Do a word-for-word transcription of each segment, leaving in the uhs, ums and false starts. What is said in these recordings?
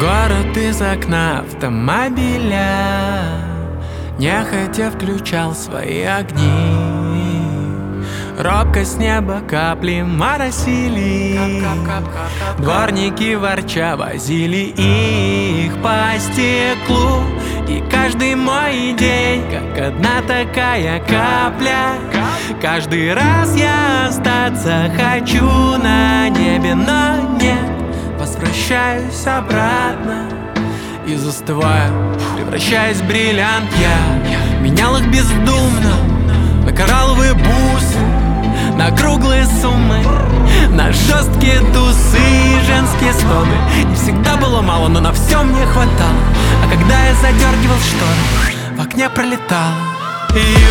город из окна автомобиля нехотя включал свои огни. Робко с неба капли моросили, дворники ворча возили их по стеклу. И каждый мой день, как одна такая капля, каждый раз я остаться хочу на небе, но нет, возвращаюсь обратно и застываю, превращаясь в бриллиант. Я менял их бездумно на коралловые бусы, на круглые суммы, на жесткие тусы и женские стоны. И всегда было мало, но на все мне хватало. А когда я задергивал шторы, в окне пролетала юность,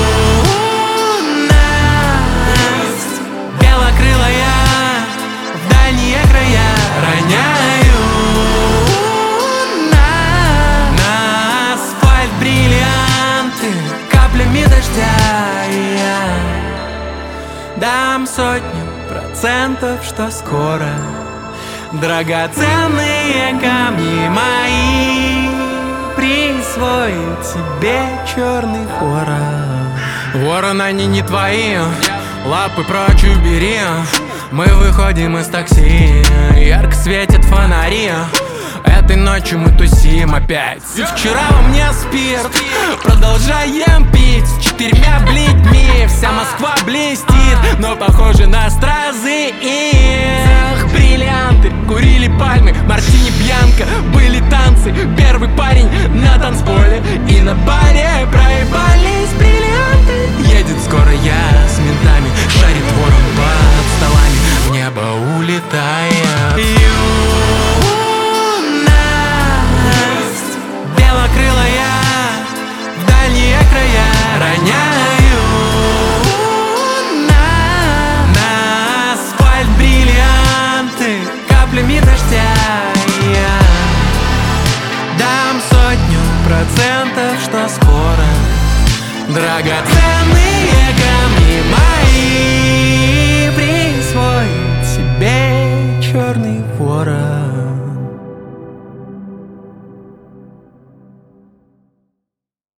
белокрылая, в дальние края роняю на, на асфальт бриллианты каплями дождя. И я дам сотню процентов, что скоро драгоценные камни мои присвоит себе черный ворон. Ворон, они не твои, лапы прочь убери. Мы выходим из такси, ярко светят фонари. Этой ночью мы тусим опять. И вчера во мне спирт, продолжаем пить с четырьмя бледьми. Вся Москва блестит, но похоже на стразы их. Бриллианты, курили пальмы, мартини бьянка. Были танцы, первый парень на танцполе. И на баре проебались бриллианты. Едет скоро я с ментами, шарит ворон под столами, в небо улетая. Белокрылая, в дальние края роняю на, на асфальт бриллианты каплями дождя. Я дам сотню процентов, что скоро драгоценные